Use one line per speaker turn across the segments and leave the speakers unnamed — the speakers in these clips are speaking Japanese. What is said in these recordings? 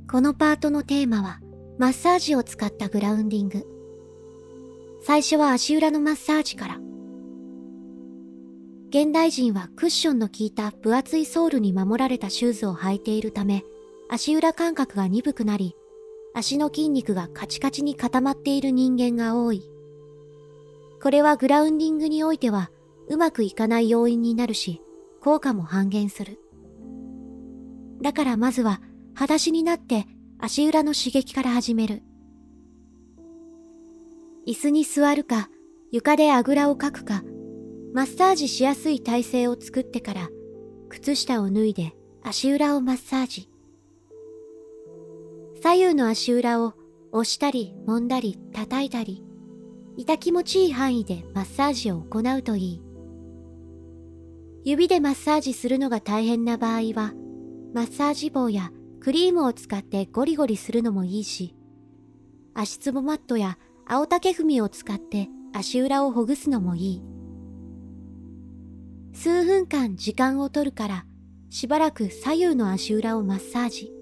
このパートのテーマはマッサージを使ったグラウンディング。最初は足裏のマッサージから。現代人はクッションの効いた分厚いソールに守られたシューズを履いているため、足裏感覚が鈍くなり、足の筋肉がカチカチに固まっている人間が多い。これはグラウンディングにおいてはうまくいかない要因になるし、効果も半減する。だからまずは裸足になって足裏の刺激から始める。椅子に座るか、床であぐらをかくか、マッサージしやすい体勢を作ってから、靴下を脱いで足裏をマッサージ。左右の足裏を押したり揉んだり叩いたり、痛気持ちいい範囲でマッサージを行うといい。指でマッサージするのが大変な場合は、マッサージ棒やクリームを使ってゴリゴリするのもいいし、足つぼマットや青竹踏を使って足裏をほぐすのもいい。数分間時間を取るから、しばらく左右の足裏をマッサージ。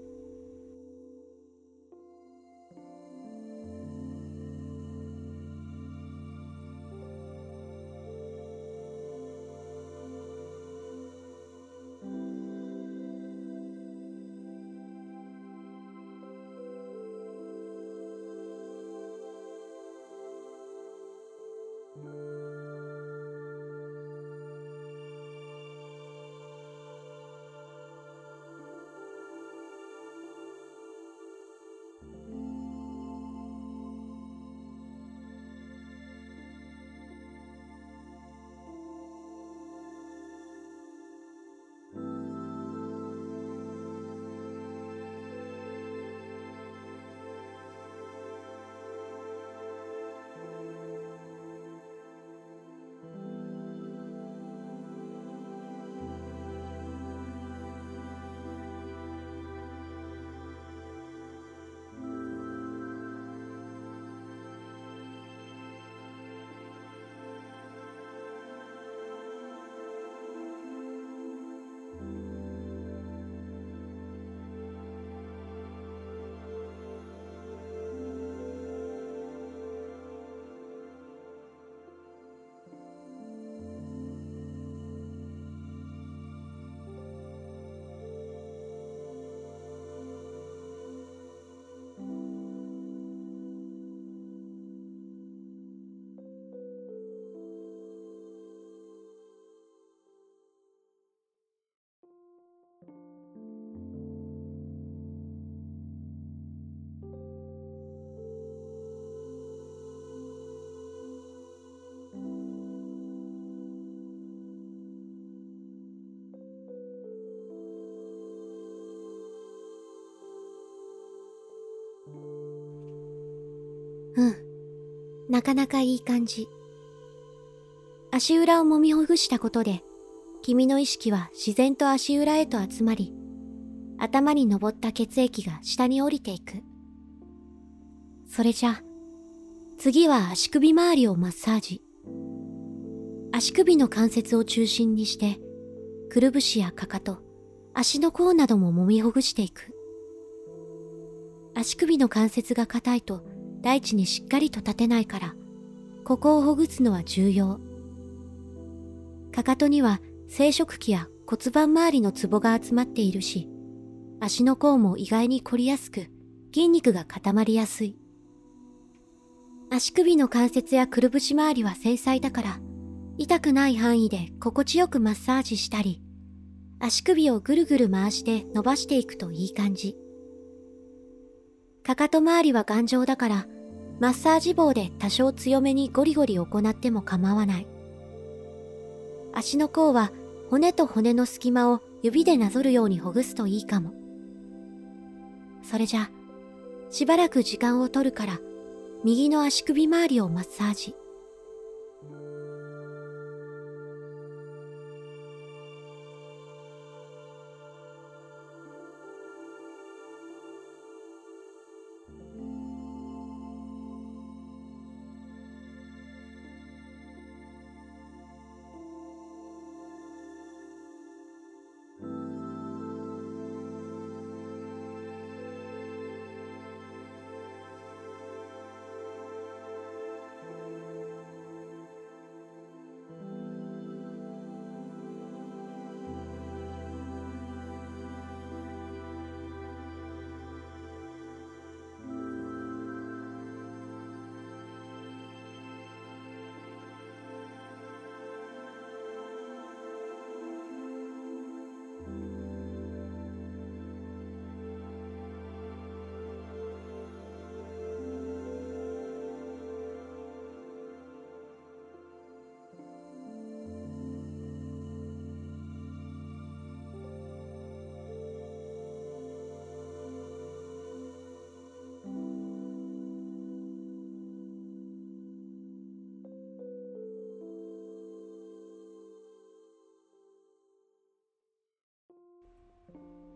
なかなかいい感じ。足裏を揉みほぐしたことで、君の意識は自然と足裏へと集まり、頭に上った血液が下に降りていく。それじゃ、次は足首周りをマッサージ。足首の関節を中心にして、くるぶしやかかと、足の甲なども揉みほぐしていく。足首の関節が硬いと大地にしっかりと立てないから、ここをほぐすのは重要。かかとには生殖器や骨盤周りのツボが集まっているし、足の甲も意外に凝りやすく、筋肉が固まりやすい。足首の関節やくるぶし周りは繊細だから、痛くない範囲で心地よくマッサージしたり、足首をぐるぐる回して伸ばしていくといい感じ。かかと周りは頑丈だから、マッサージ棒で多少強めにゴリゴリ行っても構わない。足の甲は骨と骨の隙間を指でなぞるようにほぐすといいかも。それじゃ、しばらく時間を取るから、右の足首周りをマッサージ。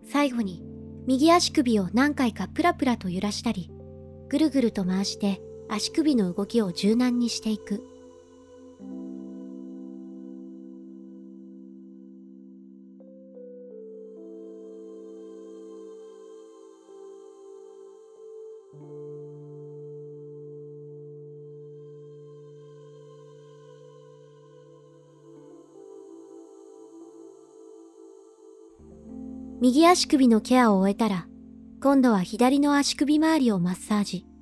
最後に右足首を何回かプラプラと揺らしたり、ぐるぐると回して足首の動きを柔軟にしていく。右足首のケアを終えたら、今度は左の足首周りをマッサージ。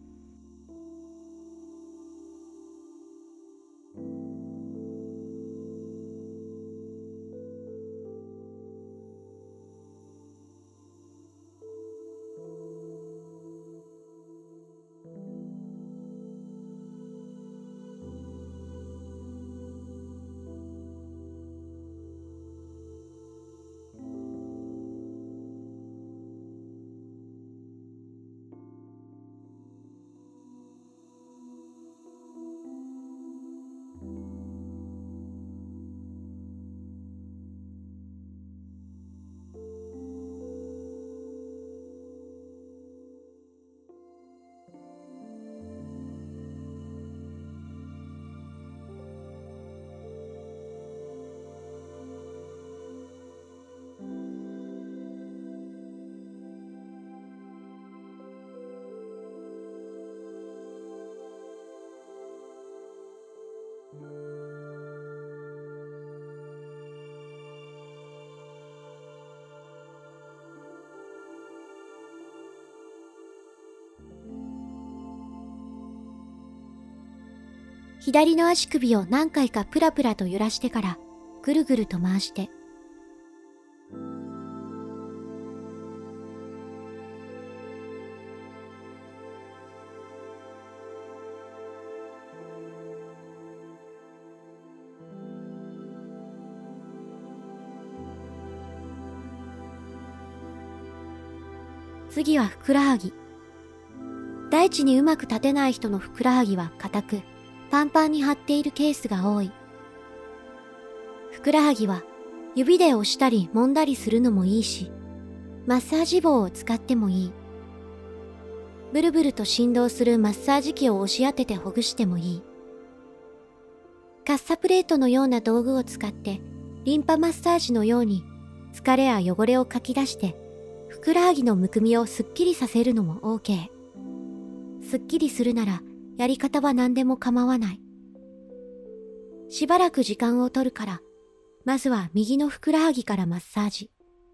左の足首を何回かプラプラと揺らしてから、ぐるぐると回して、次はふくらはぎ。大地にうまく立てない人のふくらはぎは硬く、パンパンに張っているケースが多い。ふくらはぎは指で押したり揉んだりするのもいいし、マッサージ棒を使ってもいい。ブルブルと振動するマッサージ機を押し当ててほぐしてもいい。カッサプレートのような道具を使ってリンパマッサージのように疲れや汚れをかき出してふくらはぎのむくみをすっきりさせるのも OK。すっきりするならやり方は何でも構わない。しばらく時間を取るから、まずは右のふくらはぎからマッサージ。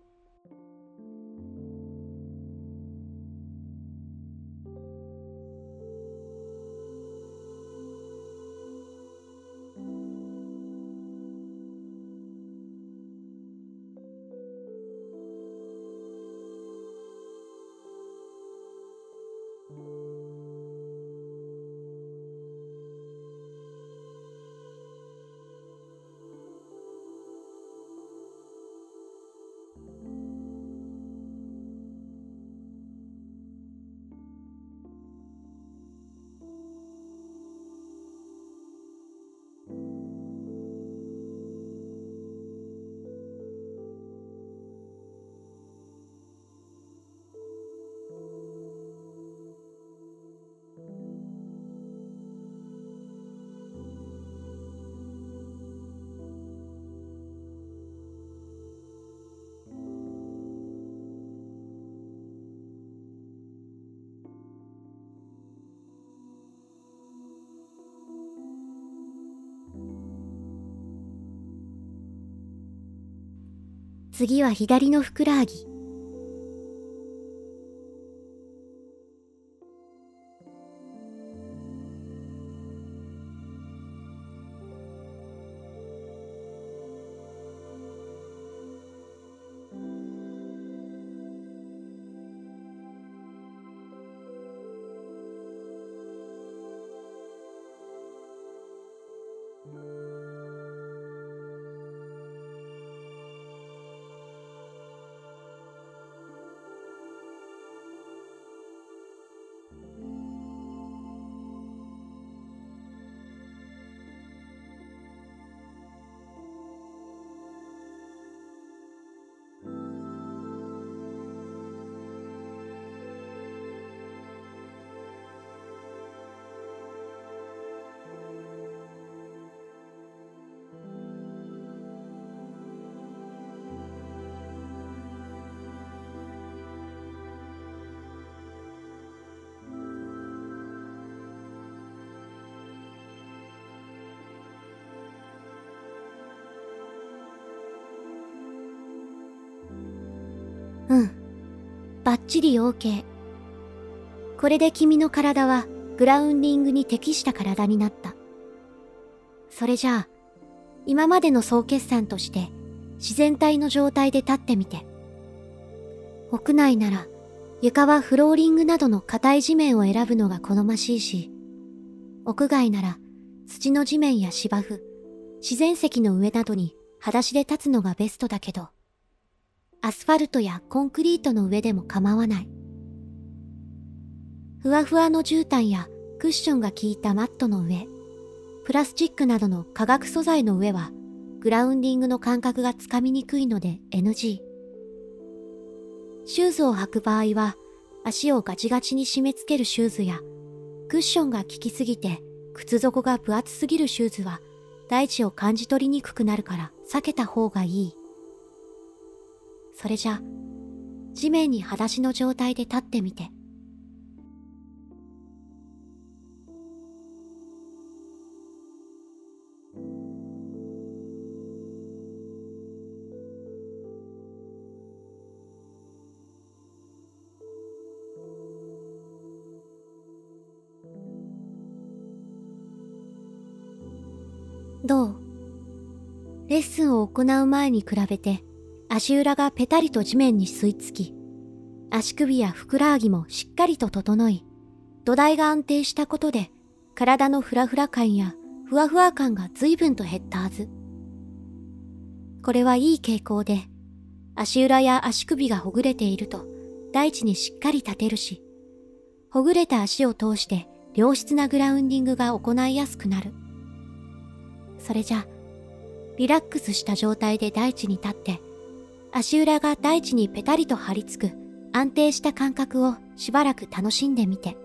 次は左のふくらはぎ。 うん。バッチリ OK。これで君の体はグラウンディングに適した体になった。それじゃあ、今までの総決算として自然体の状態で立ってみて。屋内なら床はフローリングなどの硬い地面を選ぶのが好ましいし、屋外なら土の地面や芝生、自然石の上などに裸足で立つのがベストだけど、アスファルトやコンクリートの上でも構わない。ふわふわの絨毯やクッションが効いたマットの上、プラスチックなどの化学素材の上はグラウンディングの感覚がつかみにくいので NG。シューズを履く場合は足をガチガチに締め付けるシューズやクッションが効きすぎて靴底が分厚すぎるシューズは大地を感じ取りにくくなるから避けた方がいい。それじゃ、地面に裸足の状態で立ってみて。どう？レッスンを行う前に比べて足裏がペタリと地面に吸い付き、足首やふくらはぎもしっかりと整い、土台が安定したことで体のフラフラ感やふわふわ感が随分と減ったはず。これはいい傾向で、足裏や足首がほぐれていると大地にしっかり立てるし、ほぐれた足を通して良質なグラウンディングが行いやすくなる。それじゃ、リラックスした状態で大地に立って、足裏が大地にペタリと張り付く安定した感覚をしばらく楽しんでみて。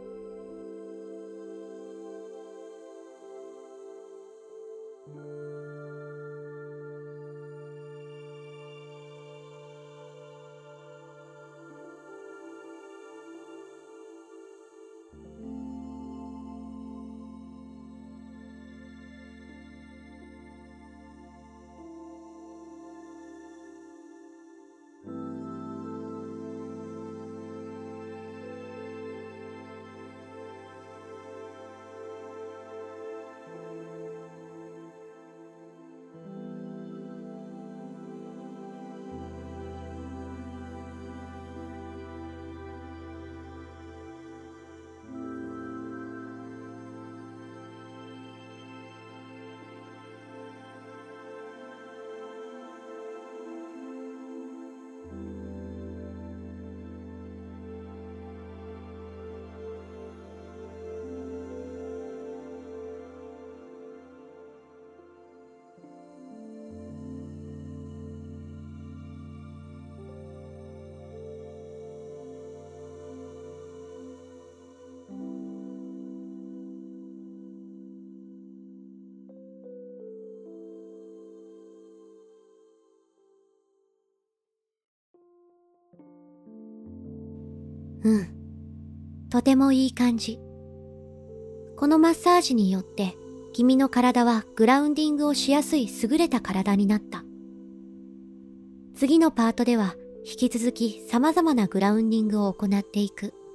うん。とてもいい感じ。このマッサージによって君の体はグラウンディングをしやすい優れた体になった。次のパートでは引き続き様々なグラウンディングを行っていく。